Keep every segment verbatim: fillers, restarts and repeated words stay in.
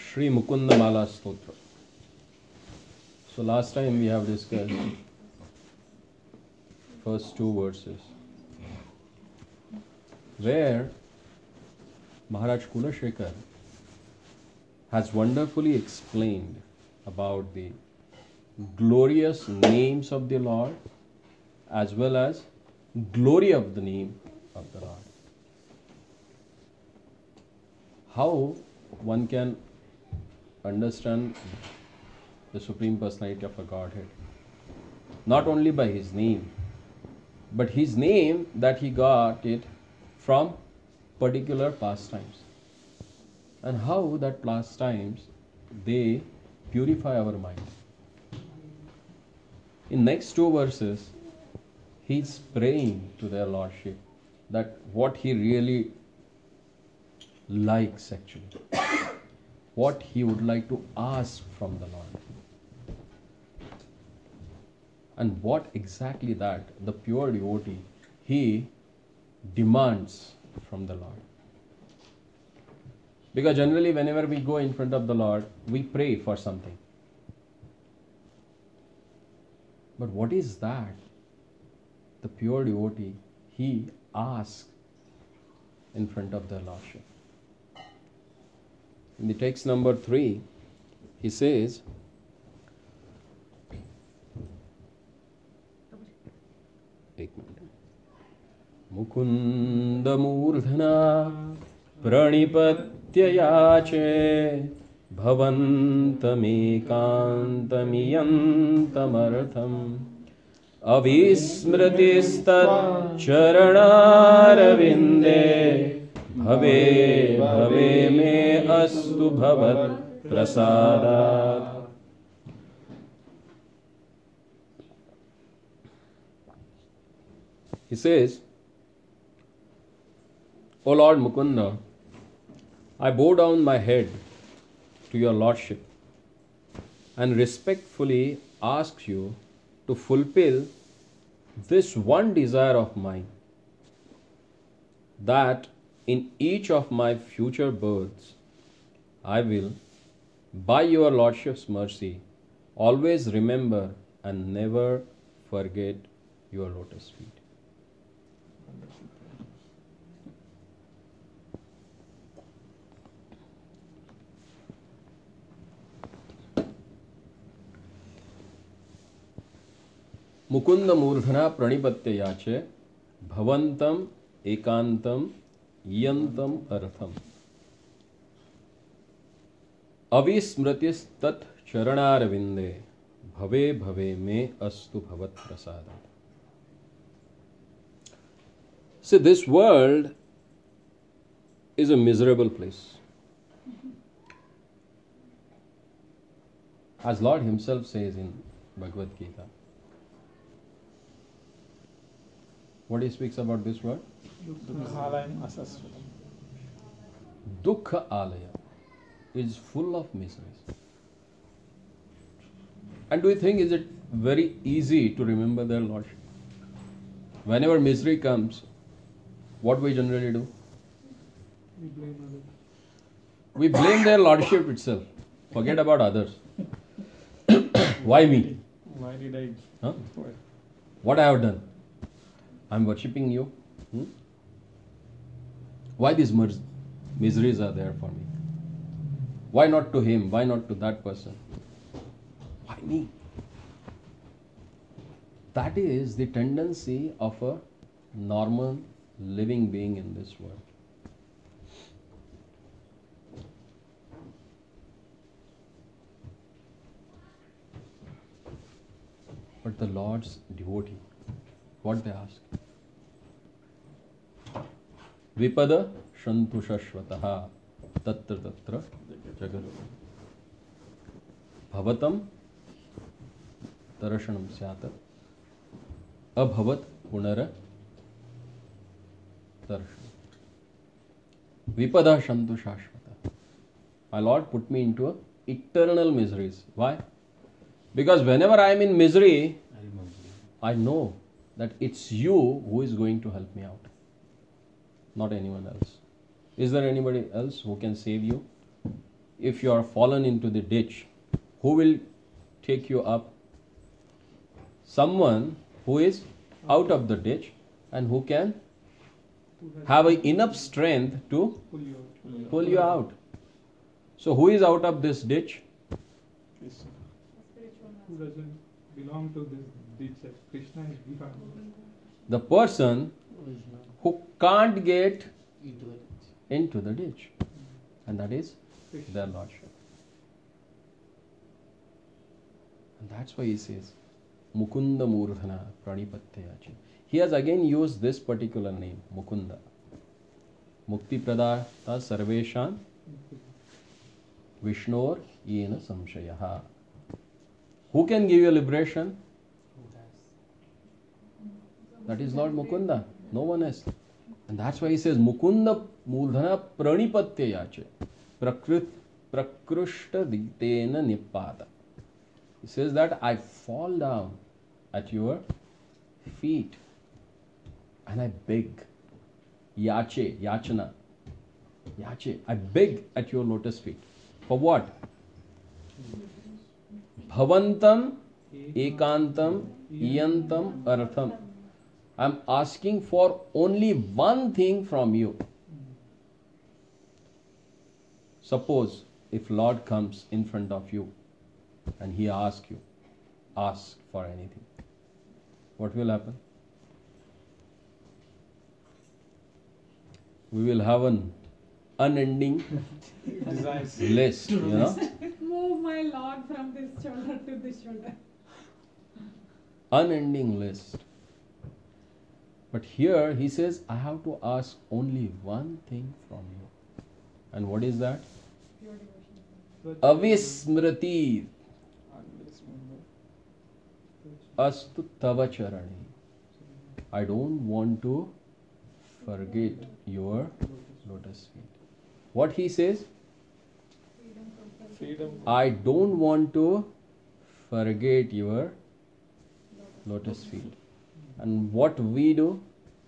Sri Mukunda Mala Stotra. So last time we have discussed first two verses where Maharaj Kulashekar has wonderfully explained about the glorious names of the Lord as well as glory of the name of the Lord. How one can understand the Supreme Personality of a Godhead? Not only by His name, but His name that He got it from particular pastimes. And how that pastimes, they purify our mind. In next two verses, he is praying to their Lordship that what he really likes actually, what he would like to ask from the Lord. And what exactly that the pure devotee, he demands from the Lord. Because generally whenever we go in front of the Lord, we pray for something. But what is that? The pure devotee, he asks in front of the Lordship. In the text number three, he says, Mukunda Murdhana Pranipatya Yache Bhavantamekantamiyantamartham Avismritistat Charanaravinde Bhave Bhave Me Astu Bhavat Prasadat. He says, O Lord Mukunda, I bow down my head to your Lordship and respectfully ask you to fulfill this one desire of mine, that in each of my future births I will, by your Lordship's mercy, always remember and never forget your lotus feet. Mukunda Murdhana Pranipatya Yache Bhavantam Ekantam Yantam Artham Avismratis Tat Charanarvinde Bhave Bhave Me Astu Bhavat Prasada. See, this world is a miserable place. As Lord Himself says in Bhagavad Gita, what He speaks about this word? Dukkha Alaya is full of miseries. And do you think is it very easy to remember their Lordship? Whenever misery comes, what we generally do? We blame others. We blame their Lordship itself. Forget about others. Why me? Why did I? Huh? What I have done? I am worshipping you. Hmm? Why these mis- miseries are there for me? Why not to him? Why not to that person? Why me? That is the tendency of a normal living being in this world. But the Lord's devotee, what they ask? Vipada Shantu Shashvataha Tatra Tatra Jagat Bhavatam Tarashanam Syata Abhavat Punara Tarashanam. Vipada Shantu Shashvata. My Lord put me into a eternal miseries. Why? Because whenever I am in misery, I know that it's you who is going to help me out, not anyone else. Is there anybody else who can save you? if you are fallen into the ditch, who will take you up? Someone who is out of the ditch and who can have a enough strength to Pull you out. pull you out. So who is out of this ditch? Krishna. Who doesn't belong to this ditch? Krishna is beyond. The person Who is not? who can't get Into it. into the ditch. And that is Krishna. their lordship. And that's why he says, Mukunda Murdhana Pranipatyachi. He has again used this particular name, Mukunda. Mukti Pradata Sarveshan Vishnor Yena Samshayaha. Who can give you liberation? Who has? That is Lord Mukunda. No one else. And that's why he says, Mukunda Murdhana Pranipatyachi. Prakrit Prakrushta Ditena Nipada. He says that I fall down at your feet and I beg. Yache, Yachana. Yache. I beg at your lotus feet. For what? Bhavantam Ekantam Iyantam Artham. I am asking for only one thing from you. Suppose if Lord comes in front of you and he asks you, ask for anything, what will happen? We will have an unending Desires. list, you know, Move my Lord from this shoulder to this shoulder. unending list. But here he says, I have to ask only one thing from you. And what is that? Pure devotion. Such Avismriti Always remember. astu tava charani. I don't want to forget your lotus feet. What he says? Freedom from self. Freedom. I don't want to forget your lotus feet. And what we do?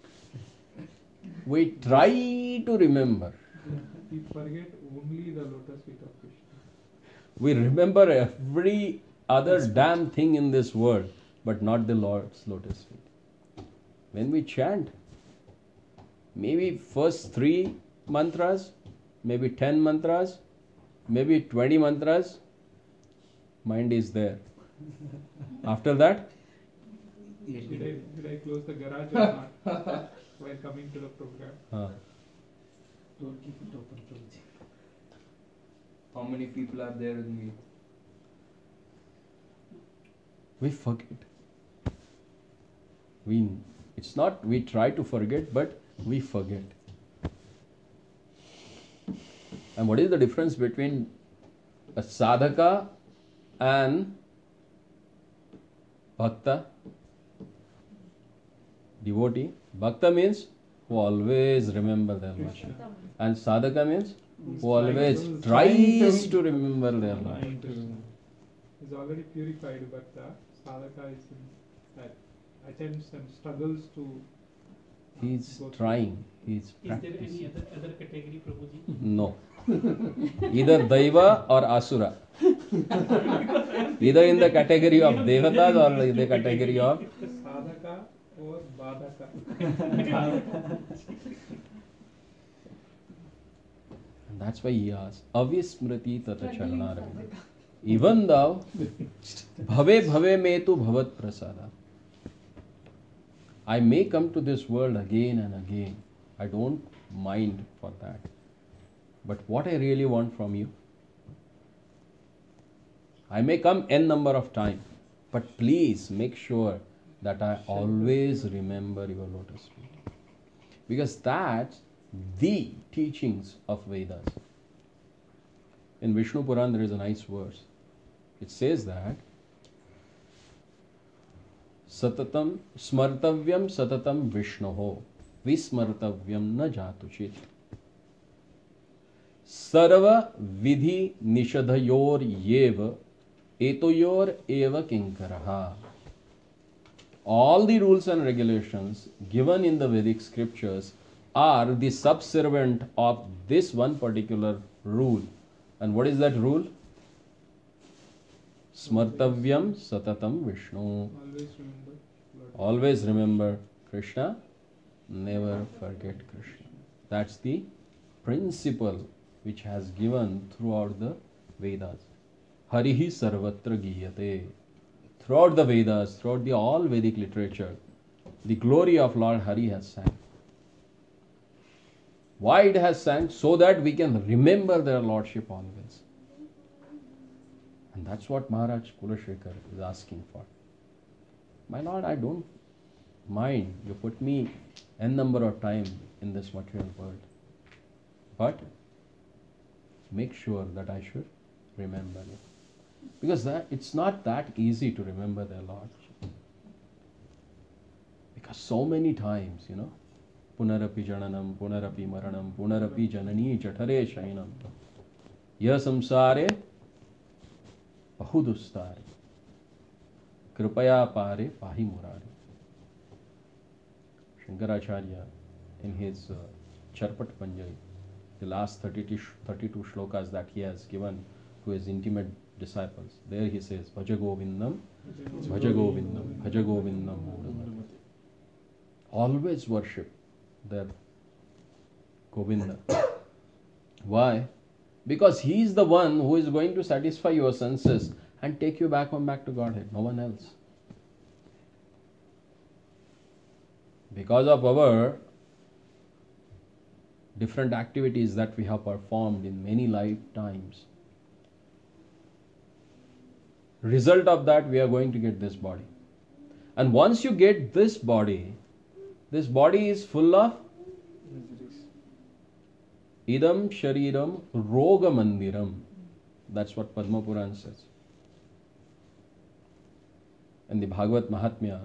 We try to remember. We forget only the lotus feet of Krishna. We remember every other damn thing in this world, but not the Lord's lotus feet. When we chant, maybe first three mantras, maybe ten mantras, maybe twenty mantras, mind is there. After that, Did I, did I close the garage or not while coming to the program? uh, Don't keep it open, Prabhuji. How many people are there with me? we forget. We, it's not we try to forget, but we forget. And what is the difference between a sadhaka and bhakta? Devotee. Bhakta means who always remember their Lord. Krishna. And sadhaka means Who's who always trying to- tries to remember their Lord. Trying to- Is already purified, but the sadhaka is in that attempts and struggles to. uh, He's go through. trying. He's Is there any practicing. other other category, Prabhuji? No. Either Daiva or Asura. Either in the category of Devatas or in the category of. Sadhaka or badhaka. And that's why he asks, Avismriti tata charanaravina. Even thou, bhave bhave me tu bhavat prasada. I may come to this world again and again. I don't mind for that. But what I really want from you, I may come n number of times, but please make sure that I always remember your lotus feet. Because that's the teachings of Vedas. In Vishnu Puran there is a nice verse. It says that Satatam smartavyam satatam Vishnoho vismartavyam na jatuchit sarva vidhi nishadhayor yeva etoyor eva kinkaraha. All the rules and regulations given in the Vedic scriptures are the subservient of this one particular rule, And what is that rule? Smartavyam satatam Vishnu. Always remember Lord. Always remember Krishna, never forget Krishna. That's the principle which has given throughout the Vedas. Harihi sarvatra giyate. Throughout the Vedas, throughout the all Vedic literature, the glory of Lord Hari has sang. Why it has sang? So that we can remember their Lordship always. And that's what Maharaj Kulashekar is asking for. My Lord, I don't mind. You put me n number of time in this material world. But make sure that I should remember you. Because that it's not that easy to remember their Lordship. Because so many times, you know, Punarapi jananam, punarapi maranam, punarapi janani jatare shainam. Ya samsare bahudustare. Kripaya pare pahi murari. Shankaracharya, in his uh, Charpat Panjari, the last thirty-two, thirty-two shlokas that he has given to his intimate disciples, there he says, Bhaja Govindam, Bhaja Govindam, Bhaja Govindam. Always worship their Govinda. Why? Because he is the one who is going to satisfy your senses and take you back home, back to Godhead. No one else. Because of our different activities that we have performed in many lifetimes, result of that we are going to get this body. And once you get this body, this body is full of idam shariram roga mandiram. That's what Padma Puran says. In the Bhagavad Mahatmya,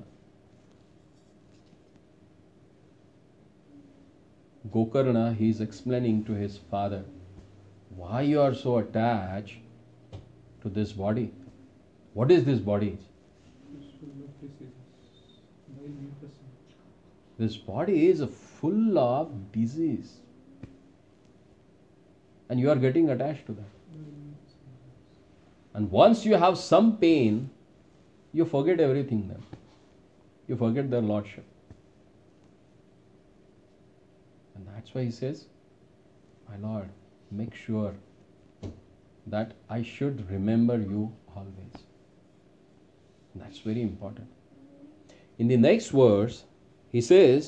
Gokarna, he is explaining to his father why you are so attached to this body. What is this body? This body is full of disease. And you are getting attached to that. And once you have some pain, you forget everything then. You forget their Lordship. And that's why he says, my Lord, make sure that I should remember you always. That's very important. In the next verse, he says,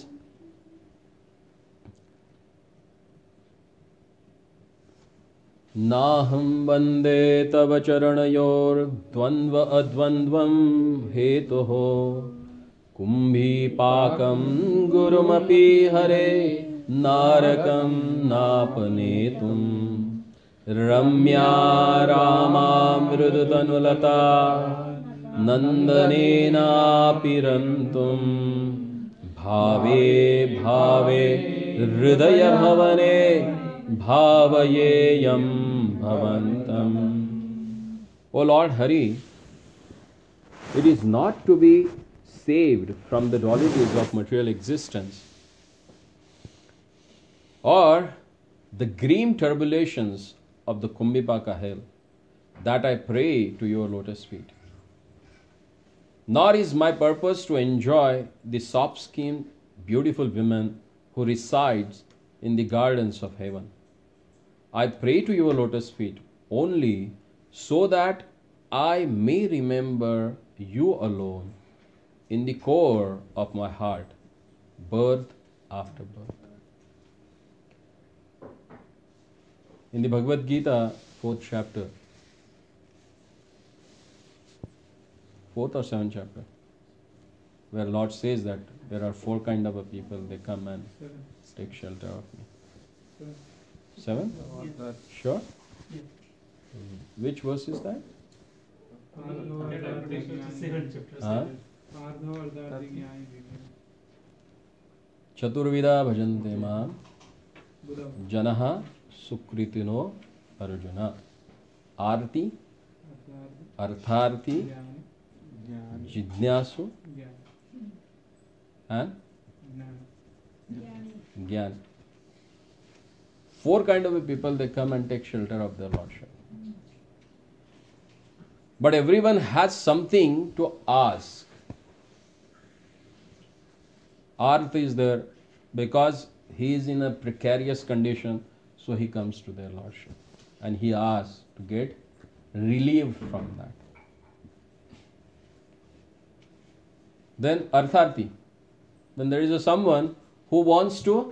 Naham vande tava charanayor dvandva advandvam hetoho kumbhi pakam gurumapi hare narakam napanetum ramya rama mrudutanulata Nandanena pirantum bhave bhave hridaya bhavane bhavayeyam bhavantam. O Lord Hari, it is not to be saved from the dualities of material existence or the grim turbulations of the Kumbhipaka hell that I pray to your lotus feet. Nor is my purpose to enjoy the soft-skinned, beautiful women who resides in the gardens of heaven. I pray to your lotus feet only so that I may remember you alone in the core of my heart, birth after birth. In the Bhagavad Gita, fourth chapter, fourth or seventh chapter, where Lord says that there are four kind of a people, they come and Seven. take shelter of me. Seven. Seven? That Sure? Yeah. Mm. Which verse is that? Seven chapters. Huh? Ardha Chaturvida bhajante maam Buddha. janaha sukritino arjuna. Arti, artharti, Jnana. jidnyasu Jnana. and Jnana. Gyan. Four kind of a people, they come and take shelter of their Lordship. But everyone has something to ask. Artha is there because he is in a precarious condition, so he comes to their lordship and he asks to get relieved from that. Then Artharthi, when there is a someone who wants to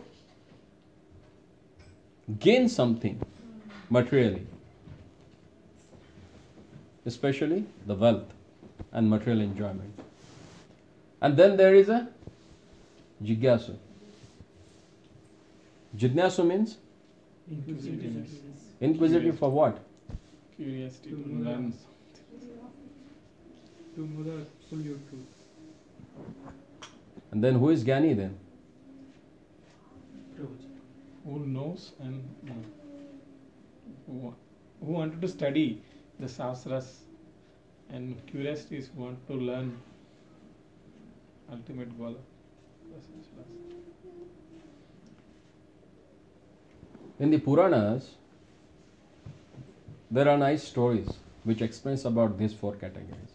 gain something materially, especially the wealth and material enjoyment. And then there is a Jigyasu. Jignasu means Inquisitiveness. inquisitive for what? Curiosity To to know learn. To know the absolute truth. And then who is Gyani then? Prabhuji. Who knows and uh, who, who wanted to study the Sastras and curiosity is who want to learn ultimate goal of the Sastras. In the Puranas, there are nice stories which explains about these four categories.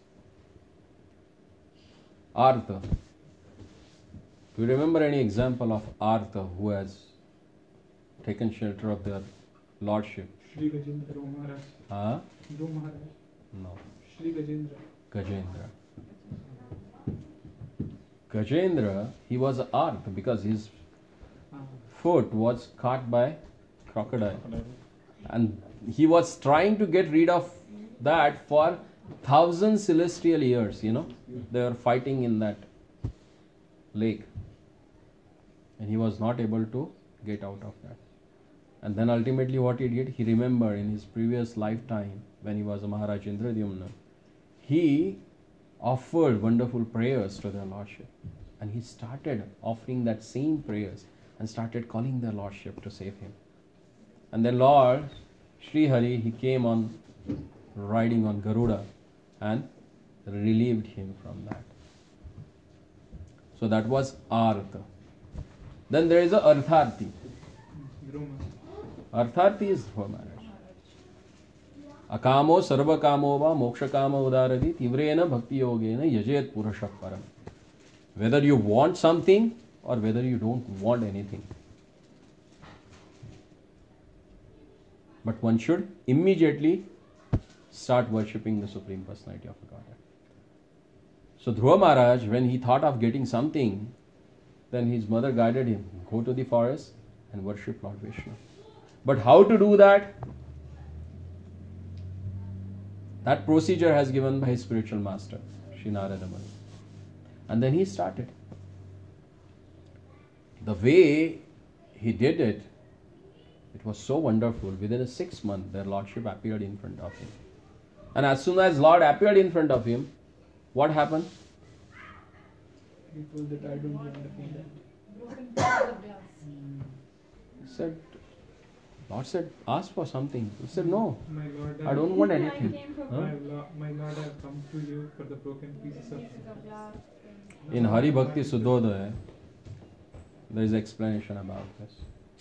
Artha. Do you remember any example of Artha who has taken shelter of their lordship? Shri Gajendra Dhruva Maharaj. Huh? Dhruva Maharaj. No. Shri Gajendra. Gajendra. Gajendra, he was Artha because his Ah. foot was caught by crocodile. And he was trying to get rid of that for thousand celestial years, you know. They were fighting in that lake. And he was not able to get out of that. And then ultimately what he did, he remembered in his previous lifetime when he was a Maharaj Indradyumna, he offered wonderful prayers to their lordship. And he started offering that same prayers and started calling their lordship to save him. And then Lord Sri Hari, he came on riding on Garuda and relieved him from that. So that was Artha. Then there is a Artharthi. Dhruva Maharaj. Artharthi is Dhruva Maharaj. Akamo sarva kamo va moksha kama udaradi tivrena bhakti yogena yajet purusha param. Whether you want something or whether you don't want anything. But one should immediately start worshipping the Supreme Personality of the Godhead. So Dhruva Maharaj, when he thought of getting something, then his mother guided him, go to the forest and worship Lord Vishnu. But how to do that? That procedure has given by his spiritual master, Sri Narada Muni. And then he started. The way he did it, it was so wonderful. Within a six month, their lordship appeared in front of him. And as soon as Lord appeared in front of him, what happened? He told that I don't want to be that. Broken pieces of glass. He said, Lord said, ask for something. He said, no, My Lord, I don't want I anything. came from Huh? My, lo- my Lord, I have come to you for the broken pieces of. pieces of glass. In Hari Bhakti Suddhodaya, there is explanation about this.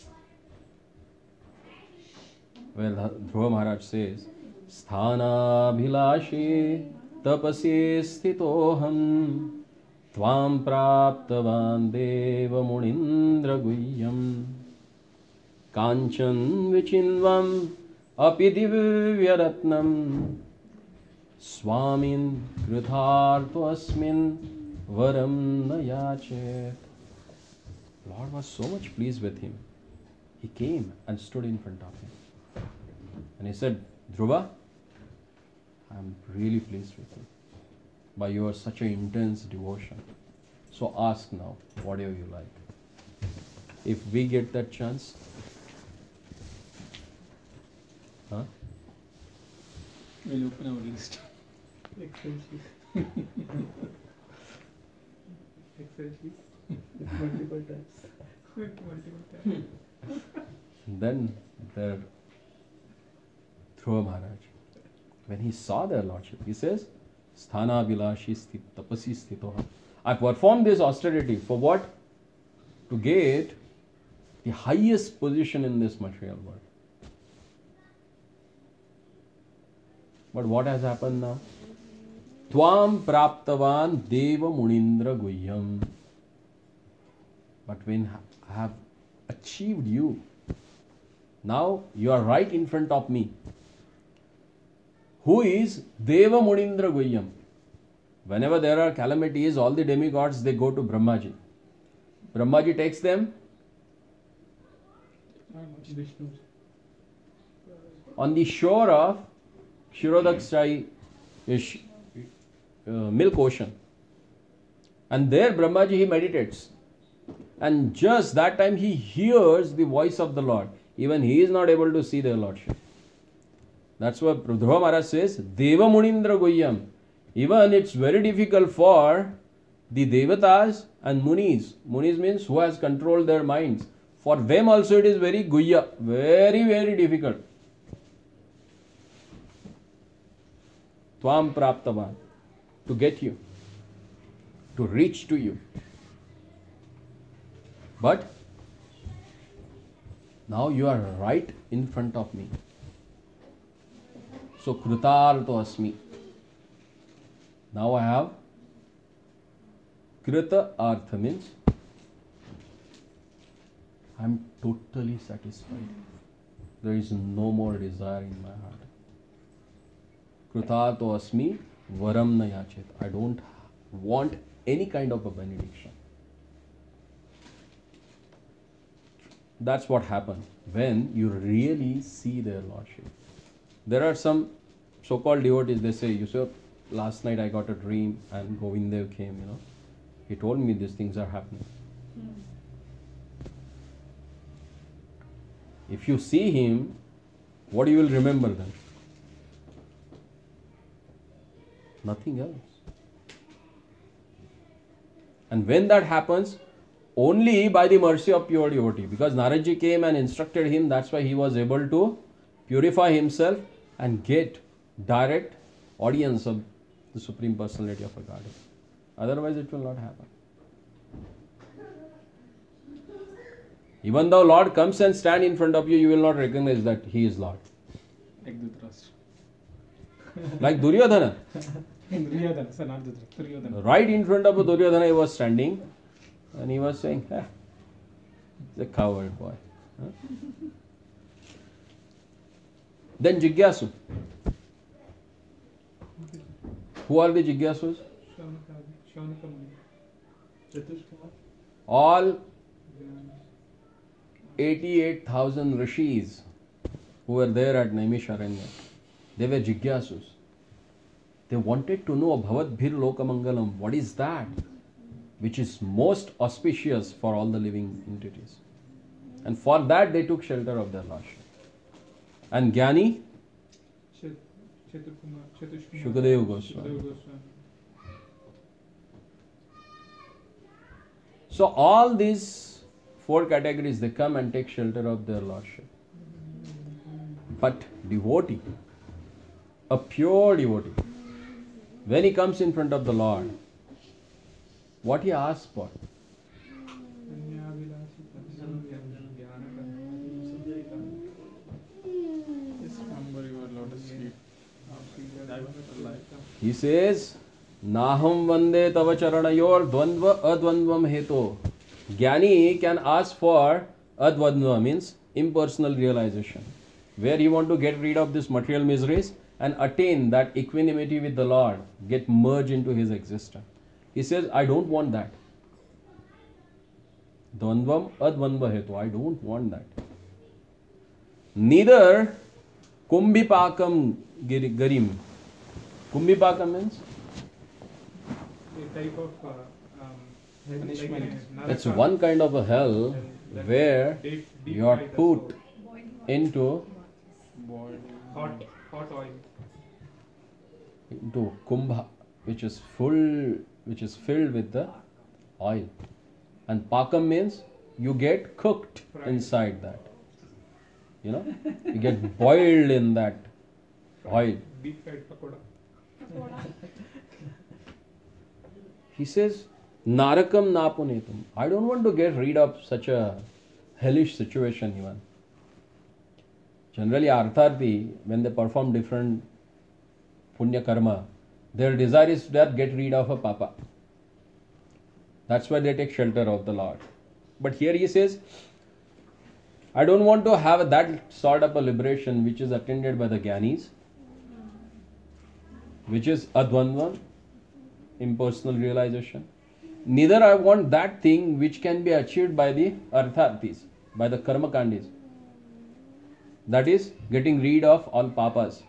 Where Dhruva Maharaj says, Sthana bhilashi tapasi sthitoham tvam praptavan deva munindra guhyam kanchan vichinvam api divyaratnam swamin kritharto asmin varam nayachet. Lord was so much pleased with him. He came and stood in front of him. And he said, Dhruva, I am really pleased with you by your such an intense devotion. So ask now, whatever you like. If we get that chance, huh? We'll open our list. Excel sheet. Excel sheet. With multiple tabs. With multiple tabs. Then there, Dhruva Maharaj, when he saw their lordship, he says, Sthana bilashi sthit tapasi sthitoha. I performed this austerity for what? To get the highest position in this material world. But what has happened now? Tvam praptavan deva munindra guhyam. But when I have achieved you, now you are right in front of me. Who is Deva Munindra Guhyam? Whenever there are calamities, all the demigods, they go to Brahmaji. Brahmaji takes them Vishnu. on the shore of Kshirodakshai uh, milk ocean. And there Brahmaji, he meditates. And just that time he hears the voice of the Lord. Even he is not able to see their Lordship. That's why Dhruva Maharaj says, Deva Munindra Guhyam. Even it's very difficult for the Devatas and Munis. Munis means who has controlled their minds. For them also it is very Guhya. Very, very difficult. Tvam Praptavan. To get you. To reach to you. But now you are right in front of me. So Krutarto Asmi. Now I have Krita Artha means I am totally satisfied. There is no more desire in my heart. Krutarto Asmi Varam na yachet. I don't want any kind of a benediction. That's what happens when you really see their Lordship. There are some so-called devotees, they say, you say, last night I got a dream and Govindev came, you know. He told me these things are happening. If you see him, what you will remember then? Nothing else. And when that happens, only by the mercy of pure devotee. Because Naradji came and instructed him, that's why he was able to purify himself and get direct audience of the Supreme Personality of a Godhead. Otherwise it will not happen. Even though Lord comes and stand in front of you, you will not recognize that He is Lord. Like Dhritarashtra. Like Duryodhana. Duryodhana, sir, not Dhritarashtra. Duryodhana. Right in front of Duryodhana he was standing and he was saying, eh, he's a coward boy. Huh? Then Jigyasu. Who are the Jigyasus? Shaunaka Muni. Chaturshkumar. All eighty-eight thousand rishis who were there at Naimisharanya. They were Jigyasus. They wanted to know Bhavat-bhir Lokamangalam. What is that? Which is most auspicious for all the living entities. And for that they took shelter of their Lordship. And Jnani? Chaturkumar. Chaturshkumar. Shukadeva Goswami. Shukadeva Goswami. So all these four categories, they come and take shelter of their Lordship. But devotee, a pure devotee, when he comes in front of the Lord, what he asks for? Just remember your lotus feet. He says, Naham vande tava charanayor dvandva advandvam heto. Jnani can ask for advandva, means impersonal realization, where he want to get rid of this material miseries and attain that equanimity with the Lord, get merged into his existence. He says, I don't want that. Dvandvam advandva hetu. I don't want that. Neither kumbhipakam garim. Kumbhipakam means? A type of uh, um, Punishment. like It's Naraka. one kind of a hell That where deep- deep you are fry the put soul. into Boiled. hot, hot oil. into kumbha, which is full, which is filled with the oil. And pakam means you get cooked Fried. inside that. You know, you get boiled in that oil. Deep fried pakoda. He says, Narakam napunetum. I don't want to get rid of such a hellish situation even. Generally, Artharthi, when they perform different punya karma, Their desire is that get rid of a papa. That's why they take shelter of the Lord. But here he says, I don't want to have that sort of a liberation which is attended by the Gyanis, which is advandvan, impersonal realization. Neither I want that thing which can be achieved by the arthatis, by the karmakandis. That is getting rid of all papas.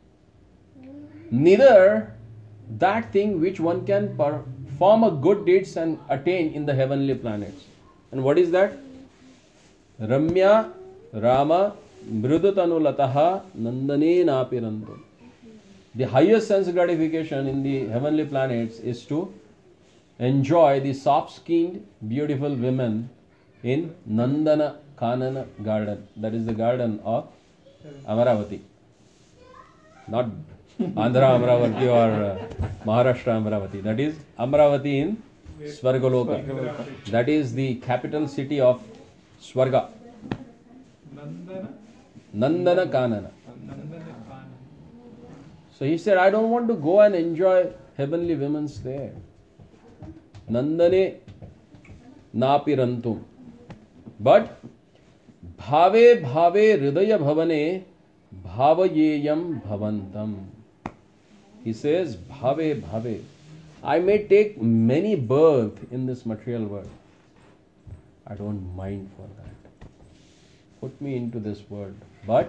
Neither that thing which one can perform a good deeds and attain in the heavenly planets. And what is that? Ramya Rama Mridutanu Nandane Napirantu. The highest sense gratification in the heavenly planets is to enjoy the soft-skinned, beautiful women in Nandana Kanana garden. That is the garden of Amaravati. Not Andhra Amaravati or uh, Maharashtra Amaravati. That is Amaravati in Swargaloka. Swargaloka. That is the capital city of Swarga. Nandana. Nandana Kanana. Nandana Kanana. So he said, I don't want to go and enjoy heavenly women's there. Nandane Napirantum. But Bhave Bhave Hridaya Bhavane Bhavayeyam Bhavantam. He says, Bhave Bhave. I may take many births in this material world. I don't mind for that. Put me into this world. But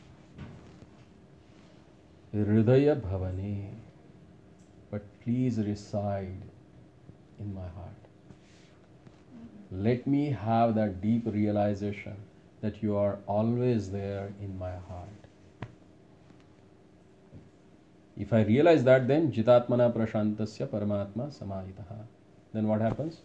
Hridaya Bhavane. But please reside in my heart. Let me have that deep realization that you are always there in my heart. If I realize that, then Jitatmana Prashantasya Paramatma Samahitaha. Then what happens?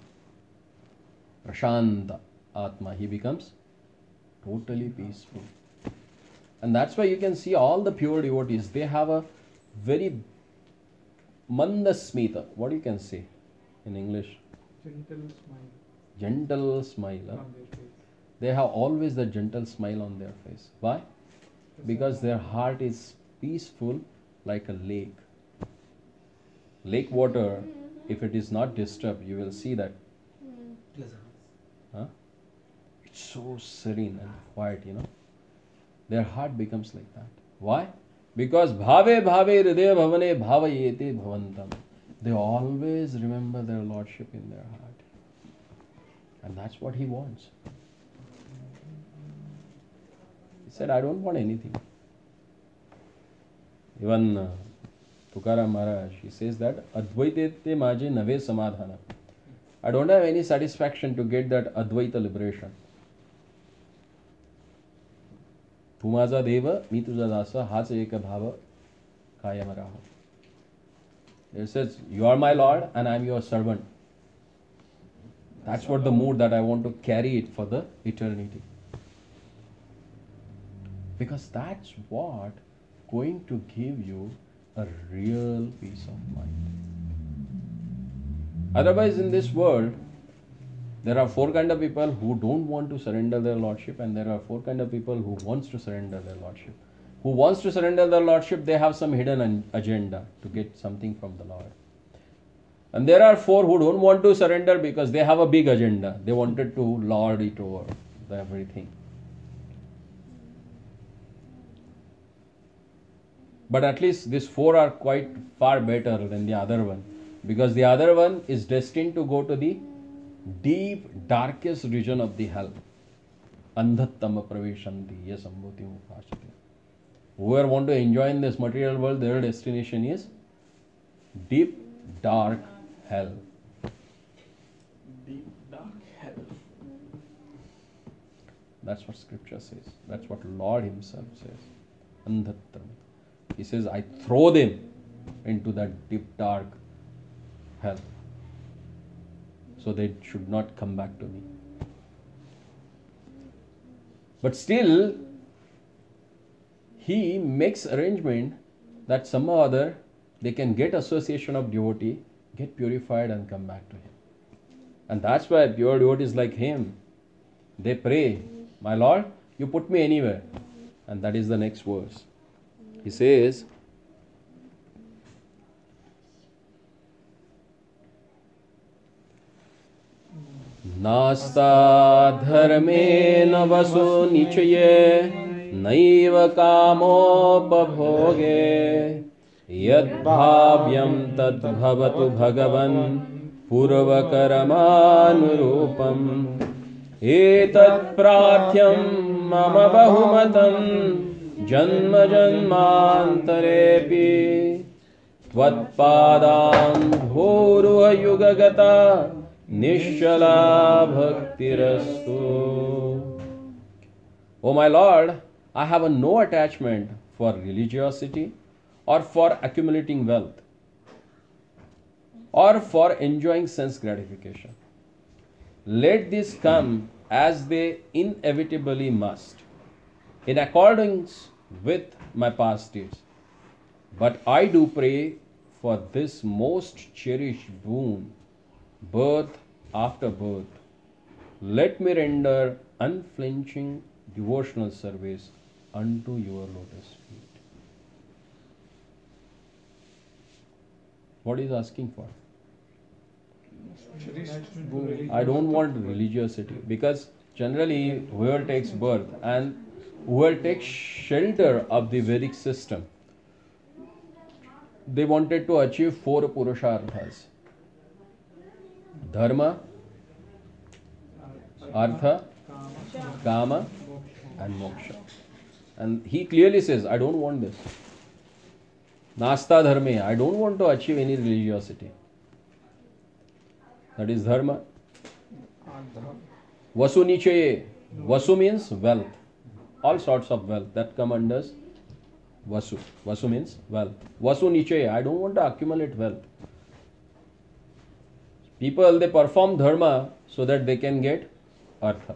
Prashanta Atma. He becomes totally peaceful. And that's why you can see all the pure devotees, they have a very mandasmita. What you can say in English? Gentle smile Gentle smile. Huh? on their face. They have always the gentle smile on their face. Why? Because their heart is peaceful like a lake. Lake water, if it is not disturbed, you will see that huh? It's so serene and quiet, you know. Their heart becomes like that. Why? Because bhave bhave hridaya bhavane bhavayete bhavantam. They always remember their Lordship in their heart. And that's what he wants. He said, I don't want anything. Even uh, Tukaram Maharaj, he says that Advaitete maje nave samadhana. I don't have any satisfaction to get that Advaita liberation. Tu maza deva, mi tuja dasa, hacha eka bhava, kayamaraha. It says, you are my Lord and I am your servant. That's what the mood that I want to carry it for the eternity. Because that's what going to give you a real peace of mind. Otherwise, in this world, there are four kind of people who don't want to surrender their Lordship, and there are four kind of people who wants to surrender their Lordship. Who wants to surrender their Lordship, they have some hidden an- agenda to get something from the Lord. And there are four who don't want to surrender because they have a big agenda. They wanted to lord it over the everything. But at least these four are quite far better than the other one. Because the other one is destined to go to the deep, darkest region of the hell. Andhattama praveshanti yasambhuti upashati. Whoever want to enjoy in this material world, their destination is deep, dark hell. Deep dark hell. That's what scripture says. That's what Lord himself says. Andhattama. He says, I throw them into that deep, dark hell. So they should not come back to me. But still, he makes arrangement that somehow or other they can get association of devotee, get purified and come back to him. And that's why pure devotees like him, they pray, my Lord, you put me anywhere. And that is the next verse. He says, नास्ता धर्मेण वसु निचये नैव कामोपभोगे यद्भाव्यं तद्भवतु भगवन् पूर्वकर्मानुरूपम् एतत् प्रार्थ्यं मम बहुमतं जन्म जन्मान्तरेऽपि त्वत्पादाम्भोरुहयुगगता निश्चला bhaktirastu. O my Lord, I have a no attachment for religiosity or for accumulating wealth or for enjoying sense gratification. Let this come as they inevitably must, in accordance with my past deeds. But I do pray for this most cherished boon, birth after birth. Let me render unflinching devotional service unto your lotus feet. What is asking for? I don't want religiosity, because generally whoever takes birth and whoever takes shelter of the Vedic system, they wanted to achieve four purusharthas: dharma, artha, kama, and moksha. And he clearly says, I don't want this. Nasta dharme, I don't want to achieve any religiosity. That is dharma. Vasu nichaye. Vasu means wealth. All sorts of wealth that come under Vasu. Vasu means wealth. Vasu nichaye. I don't want to accumulate wealth. People, they perform dharma so that they can get artha.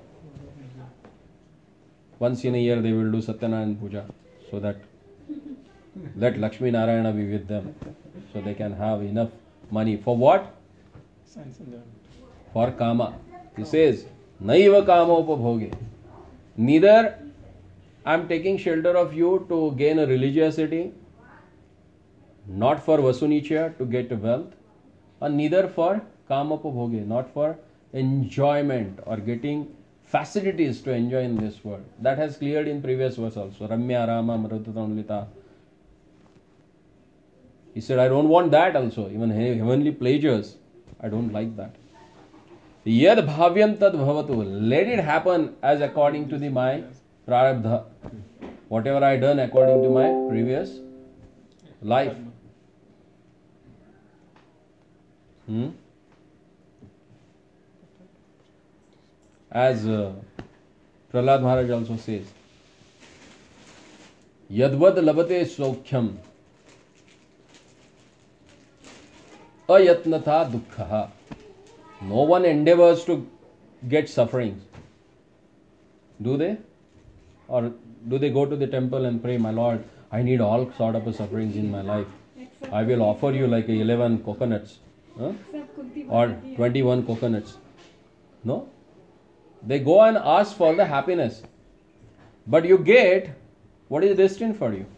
Once in a year they will do Satyanarayana Puja so that let Lakshmi Narayana be with them, so they can have enough money. For what? Science enjoyment. For kama. He says, Naiva kama upabhoge. Neither I am taking shelter of you to gain a religiosity, not for vasunichya to get wealth, and neither for kama upabhoge, not for enjoyment or getting facilities to enjoy in this world. That has cleared in previous verse also. Ramya Rama Mrutatanulita. He said, I don't want that also. Even heavenly pleasures, I don't like that. Yad bhavyam tad bhavatu. Let it happen as according to the my prarabdha. Whatever I done according to my previous life. Hmm? As uh, Prahlad Maharaj also says, Yadvad labate saukhyam ayatnatha dukkha. No one endeavors to get sufferings. Do they? Or do they go to the temple and pray, my Lord, I need all sort of sufferings in my life. I will offer you like eleven coconuts. Huh? Or twenty-one coconuts. No? They go and ask for the happiness. But you get what is destined for you.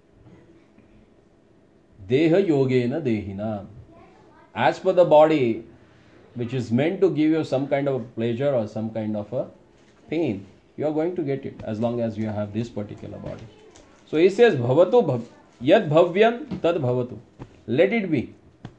Deha yogena dehina. As per the body, which is meant to give you some kind of pleasure or some kind of a pain, you are going to get it as long as you have this particular body. So he says, Bhavatu bhav, yad bhavyam tad bhavatu. Let it be.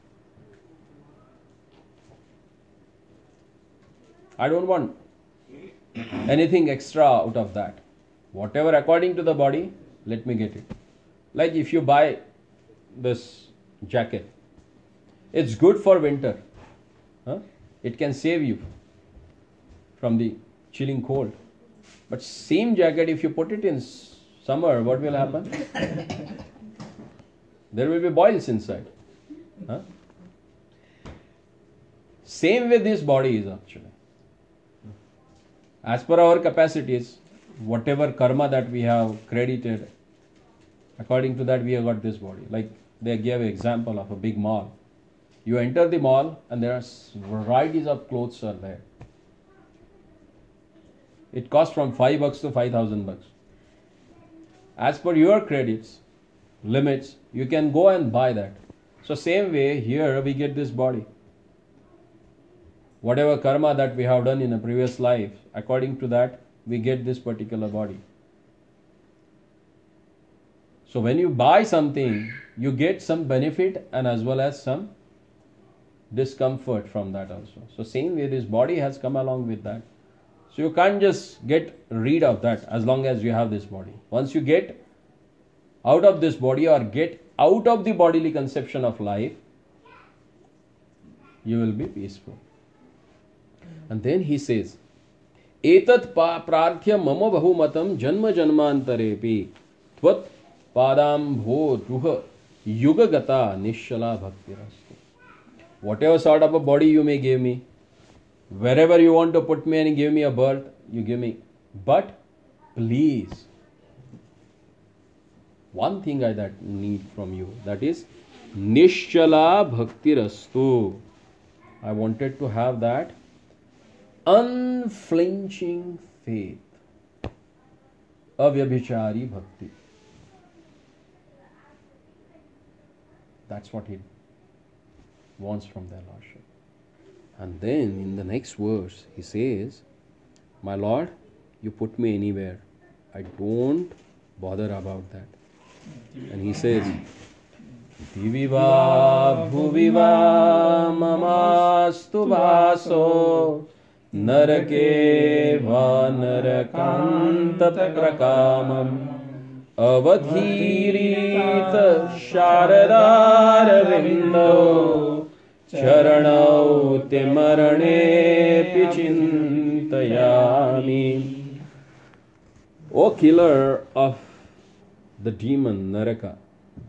I don't want anything extra out of that. Whatever according to the body, let me get it. Like if you buy this jacket, it's good for winter. Huh? It can save you from the chilling cold. But same jacket, if you put it in summer, what will happen? There will be boils inside. Huh? Same way this body is actually. As per our capacities, whatever karma that we have credited, according to that we have got this body. Like they gave an example of a big mall. You enter the mall and there are varieties of clothes are there. It costs from five bucks to five thousand bucks. As per your credits, limits, you can go and buy that. So same way here we get this body. Whatever karma that we have done in a previous life, according to that, we get this particular body. So when you buy something, you get some benefit and as well as some discomfort from that also. So same way this body has come along with that. So you can't just get rid of that as long as you have this body. Once you get out of this body or get out of the bodily conception of life, you will be peaceful. And then he says, Etat pa prarthya mama bahumatam janma janmantarepi tvat padam bho ruha yuga gata nishala bhaktirastu. Whatever sort of a body you may give me, wherever you want to put me and give me a birth, you give me. But please, one thing I that need from you, that is Nishala Bhaktirastu. I wanted to have that unflinching faith, avyabhichari bhakti. That's what he wants from their Lordship. And then in the next verse, he says, My Lord, you put me anywhere. I don't bother about that. And he says, Diviva bhuviva mamastu vaso narake va narakanta prakamam avadhirita sharadar vindo charanau te marane pichintayami. O killer of the demon Naraka,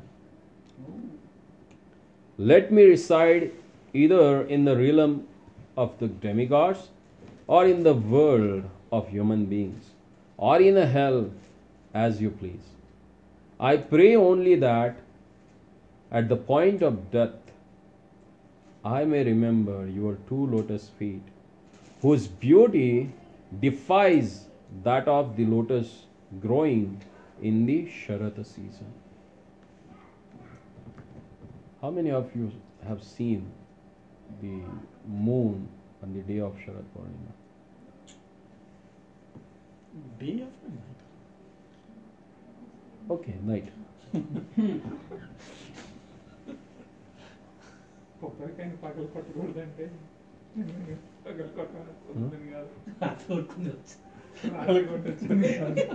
let me reside either in the realm of the demigods or in the world of human beings or in a hell, as you please. I pray only that at the point of death I may remember your two lotus feet, whose beauty defies that of the lotus growing in the Sharata season. How many of you have seen the moon on the day of Sharad Purnima? Day after night. Okay, night. కొబ్బరికాయని పగలు కొట్టకూడదంటే పగలు కొట్టాలి కాదు తోడుకుని వచ్చి రాత్రి కొట్టొచ్చింది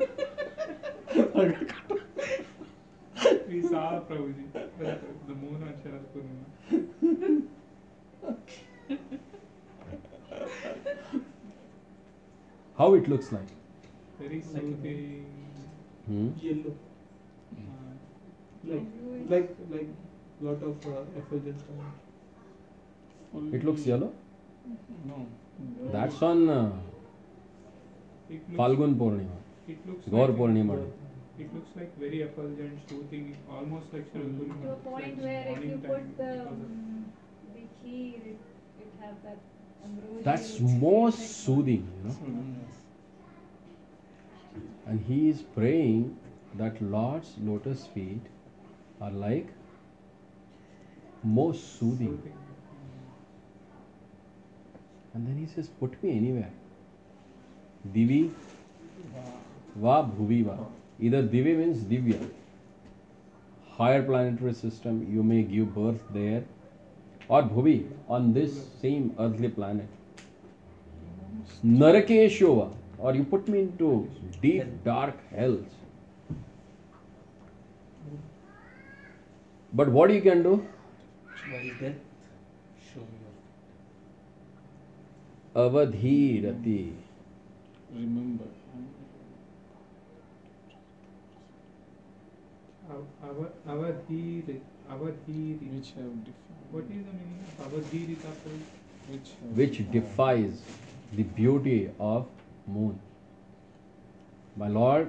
We saw Prabhuji, the, the moon on Sharad Purnima. How it looks like? Very soothing. Hmm? yellow, Uh, like like like lot of uh, effulgence. It looks yellow? No. That's on uh, it looks, Falgun Purnima, it looks Gaur like, Purnima. It looks like very effulgent, soothing, almost like Sharad Purnima. To a point like where if morning you time put the, because of- um, the kheer, it, it has that ambrosia. That's which more tastes like soothing, you know. And he is praying that Lord's lotus feet are like most soothing. soothing. And then he says, put me anywhere. Divi va bhuvi va. Either Divi means Divya, higher planetary system, you may give birth there, or Bhuvi, on this same earthly planet. Narakeshova, or you put me into deep dark hells. But what you can do? While death, show me your Avadhirati. Remember. Ava- Avadhiri. Avadhiri. Which have defined. What is the meaning of Avadhirita? Prabhu? Which have Which defined. defies the beauty of moon. My Lord,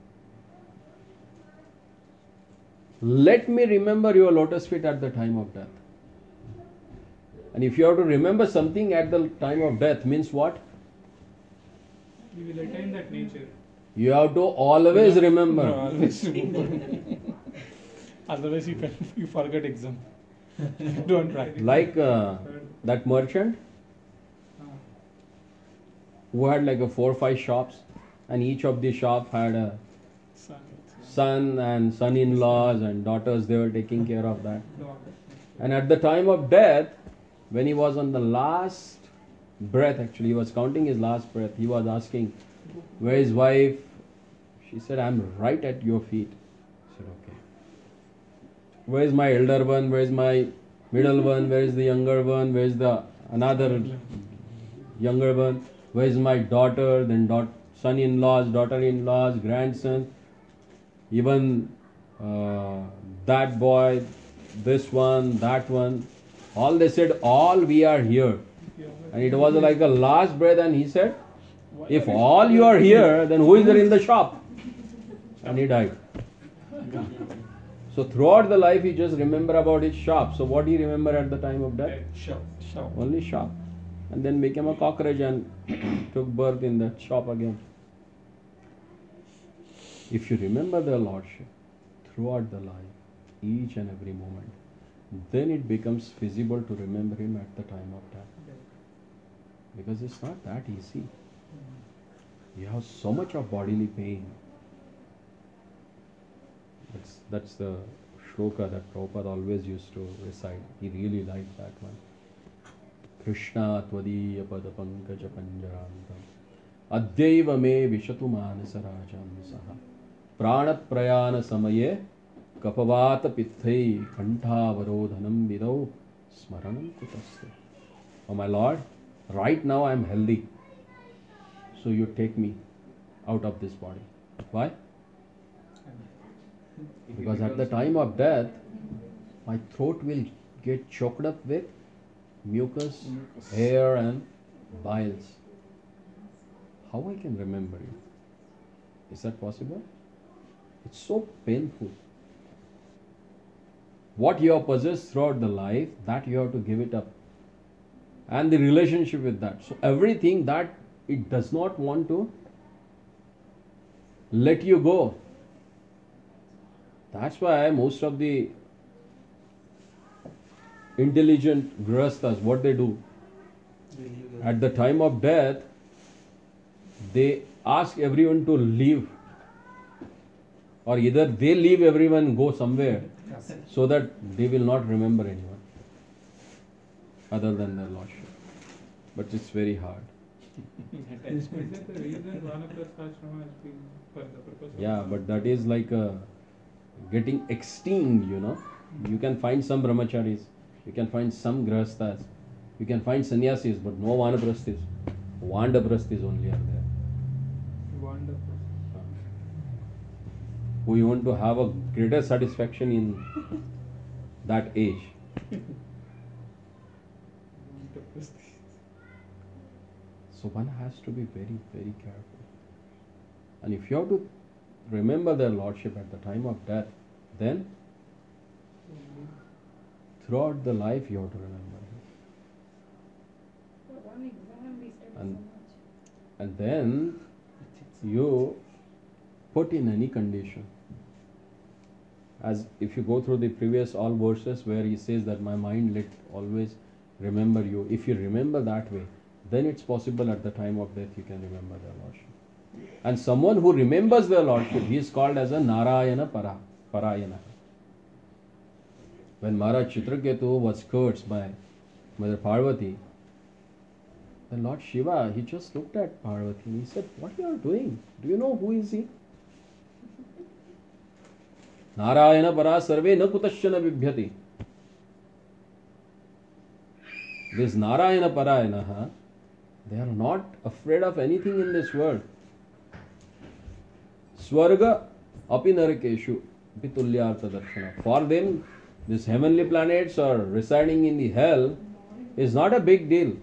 let me remember your lotus feet at the time of death. And if you have to remember something at the time of death, means what? We will attain that nature. You have to always remember. No, always remember. Otherwise, you can you forget exam. Don't try. Like uh, that merchant, Uh, who had like a four or five shops, and each of the shop had a Son. son and son-in-laws and daughters. They were taking care of that. Dog. And at the time of death, when he was on the last breath, actually, he was counting his last breath, he was asking, where is wife? She said, I'm right at your feet. He said, okay. Where is my elder one? Where is my middle one? Where is the younger one? Where is the another younger one? Where is my daughter? Then daugh- son-in-laws, daughter-in-laws, grandson, even uh, that boy, this one, that one. All they said, all we are here. And it was like a last breath, and he said, if all you are here, then who is there in the shop? And he died. So throughout the life, he just remember about his shop. So what he remember at the time of death? Shop. Shop. Only shop. And then became a cockroach and took birth in that shop again. If you remember the Lordship throughout the life, each and every moment, then it becomes feasible to remember Him at the time of death. Because it's not that easy. You have so much of bodily pain. That's, that's the shloka that Prabhupada always used to recite. He really liked that one. Krishna tvadiya pada pankaja panjarantam adyaiva me vishatu manasa rajam saha pranat prayana samaye kapavata pithai kantavarodhanam vidau smaranam kutaste. Oh my Lord, right now I am healthy. So you take me out of this body. Why? Because at the time of death, my throat will get choked up with mucus, Mucus. hair and biles. How I can remember you? Is that possible? It's so painful. What you have possessed throughout the life, that you have to give it up. And the relationship with that. So everything that it does not want to let you go. That's why most of the intelligent grihasthas, what they do, at the time of death, they ask everyone to leave. Or either they leave everyone, go somewhere, so that they will not remember anyone other than their Lordship. But it's very hard. Is that the reason Vanaprastha Ashrama has been for the purpose of? Yeah, but that is like a getting extinct, you know. You can find some brahmacharis, you can find some grihasthas, you can find sannyasis, but no vanaprasthis. Vandaprasthis only are there. Wonderful. Who want to have a greater satisfaction in that age. So one has to be very, very careful. And if you have to remember their Lordship at the time of death, then throughout the life you have to remember Him. For one exam we study And- so much. And then you put in any condition. As if you go through the previous all verses where he says that my mind let always remember you. If you remember that way, then it's possible at the time of death you can remember their Lordship. And someone who remembers their Lordship, he is called as a Narayana para, Parayana. When Maharaj Chitraketu was cursed by Mother Parvati, the Lord Shiva, he just looked at Parvati and he said, what you are doing? Do you know who is he? Narayana para sarve na kutashyana vibhyati. This Narayana Parayana, they are not afraid of anything in this world. Swarga api narakeshu pitulyartha darshana. For them, these heavenly planets or residing in the hell is not a big deal.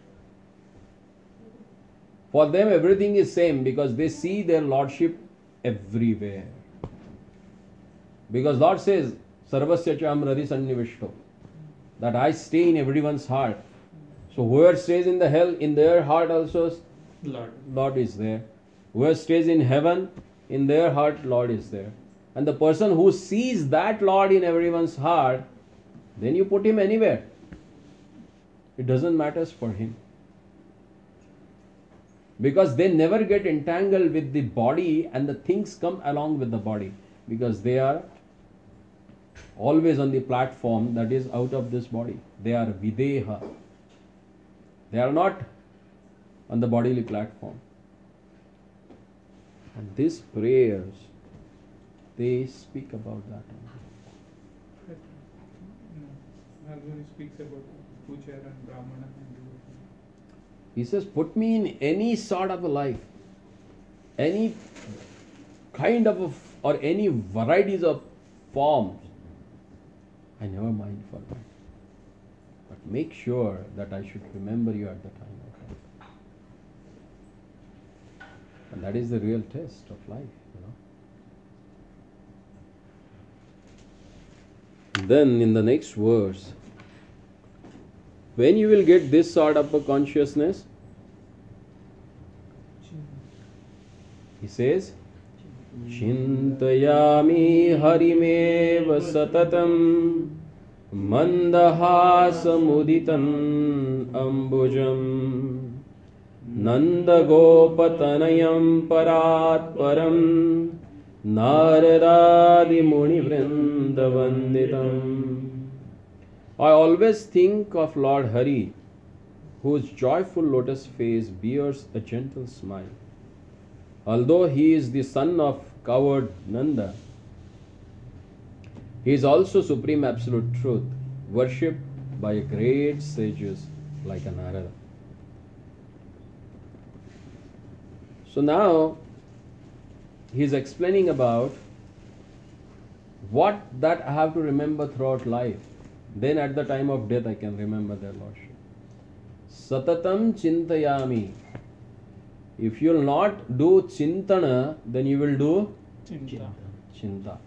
For them, everything is same because they see their Lordship everywhere. Because Lord says, Sarvasya cham radhi sannivishto, that I stay in everyone's heart. So whoever stays in the hell, in their heart also Lord. Lord is there. Whoever stays in heaven, in their heart Lord is there. And the person who sees that Lord in everyone's heart, then you put him anywhere. It doesn't matter for him. because they never get entangled with the body and the things come along with the body, because they are always on the platform that is out of this body. They are videha. They are not on the bodily platform. And these prayers, they speak about that. But, you know, Arjuna speaks about Puja and Brahmana and devotee. He says, put me in any sort of a life, any kind of a, f- or any varieties of forms. I never mind for that. But make sure that I should remember you at the time of death. And that is the real test of life, you know. Then in the next verse, when you will get this sort of a consciousness, he says, Chintayami harimev satatam mandahasamuditam ambujam nandagopatanayam paratparam naradadi muni vrindavanditam. I always think of Lord Hari, whose joyful lotus face bears a gentle smile. Although he is the son of coward Nanda, he is also supreme absolute truth, worshipped by great sages like a Narada. So now he is explaining about what that I have to remember throughout life. Then at the time of death I can remember their Lordship. Satatam chintayami. If you will not do chintana, then you will do Chinta. chinta.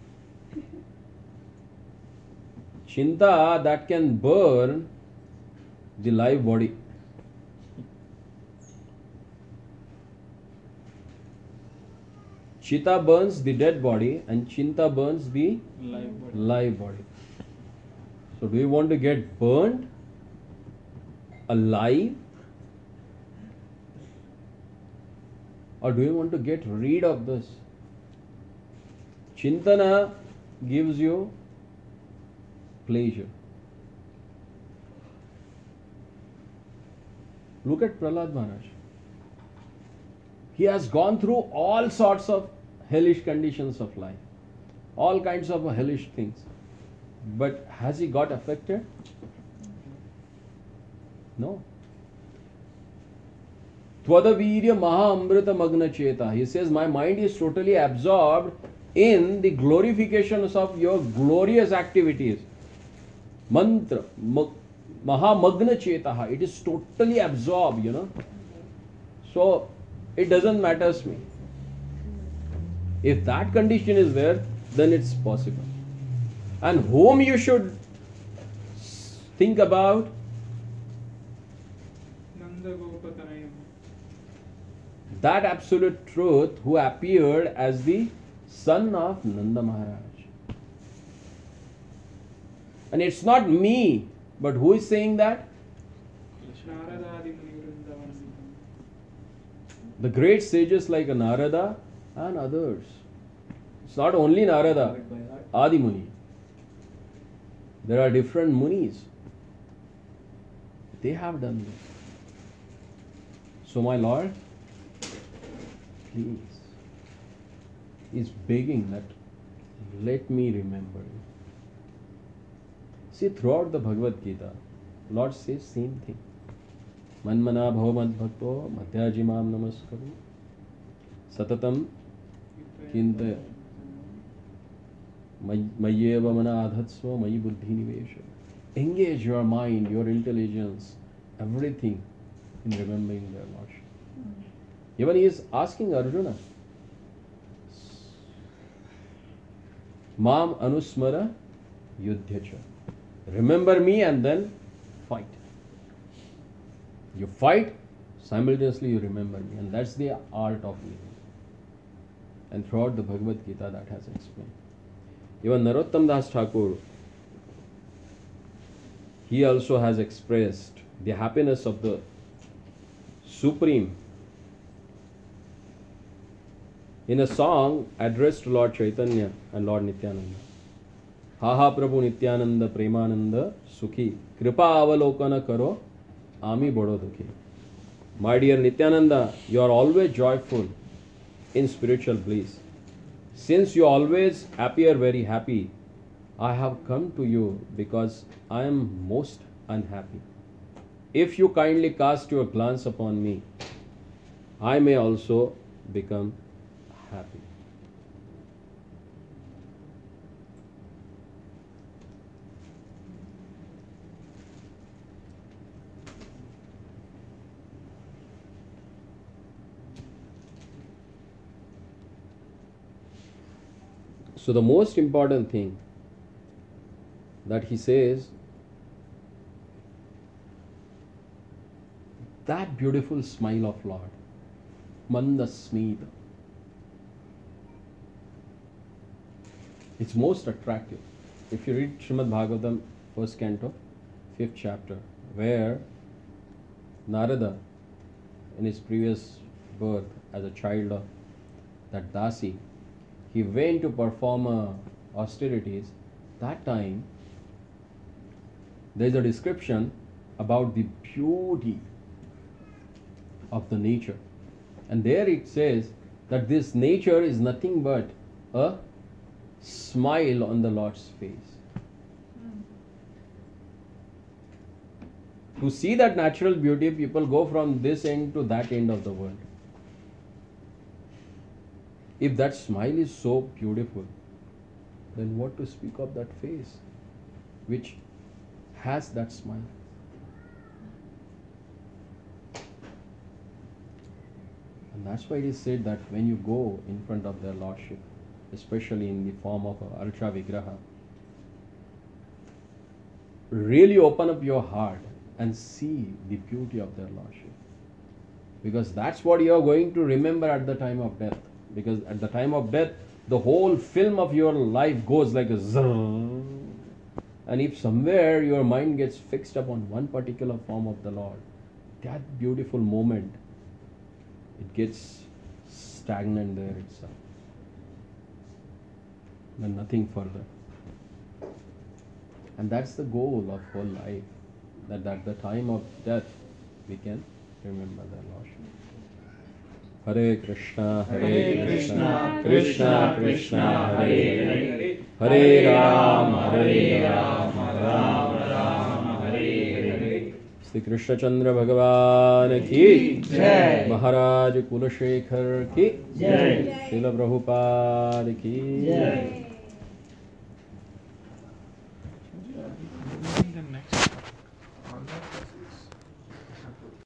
Chinta that can burn the live body. Chita burns the dead body and chinta burns the Live body. live body. So do you want to get burned alive, or do you want to get rid of this? Chintana gives you pleasure. Look at Prahlad Maharaj. He has gone through all sorts of hellish conditions of life, all kinds of hellish things. But has he got affected? No. Tvadavirya maha amrita magna cheta. He says, my mind is totally absorbed in the glorifications of your glorious activities. Mantra, ma- maha magna cheta. It is totally absorbed, you know. So, it doesn't matter to me. If that condition is there, then it's possible. And whom you should think about? Nanda Gopatanayam. That absolute truth who appeared as the son of Nanda Maharaj. And it's not me, but who is saying that? Naradadi Muni Vrindavanditam. The great sages like Narada and others. It's not only Narada, Adi Muni. There are different munis. They have done this. So my Lord, please, is begging that let me remember you. See, throughout the Bhagavad Gita, Lord says same thing. Manmana bhavamad bhakto madhyajimam namaskaru satatam chintaya mayyeva mana adhatsva mayi buddhi nivesha. Engage your mind, your intelligence, everything in remembering their Lordship. Even he is asking Arjuna, Mam anusmara yudhyacha. Remember me and then fight. You fight, simultaneously you remember me. And that's the art of living. And throughout the Bhagavad Gita that has explained. Even Narottam Das Thakur, he also has expressed the happiness of the Supreme in a song addressed to Lord Chaitanya and Lord Nityananda. Ha ha Prabhu Nityananda Premananda Sukhi Kripa Avalokana Karo Ami Bodo Dukhi. My dear Nityananda, you are always joyful in spiritual bliss. Since you always appear very happy, I have come to you because I am most unhappy. If you kindly cast your glance upon me, I may also become happy. So the most important thing that he says, that beautiful smile of Lord, Mandasmita, it's most attractive. If you read Srimad Bhagavatam, first canto, fifth chapter, where Narada, in his previous birth as a child of that Dasi, he went to perform uh, austerities. That time, there is a description about the beauty of the nature. And there it says that this nature is nothing but a smile on the Lord's face. To see that natural beauty, people go from this end to that end of the world. If that smile is so beautiful, then what to speak of that face which has that smile? And that's why it is said that when you go in front of their Lordship, especially in the form of a Archa Vigraha, really open up your heart and see the beauty of their Lordship. Because that's what you are going to remember at the time of death. Because at the time of death, the whole film of your life goes like a zrrr. And if somewhere your mind gets fixed upon one particular form of the Lord, that beautiful moment, it gets stagnant there itself. And nothing further. And that's the goal of whole life. That at the time of death, we can remember the Lordship. Hare Krishna, Hare Krishna, Krishna Krishna, Hare Hare, Hare Ram, Hare Ram, Ram Ram, Hare Hare. Shri Krishna Chandra Bhagavan ki Jai, Maharaj Kulashekhar ki Jai, Srila Prabhupada ki Jai.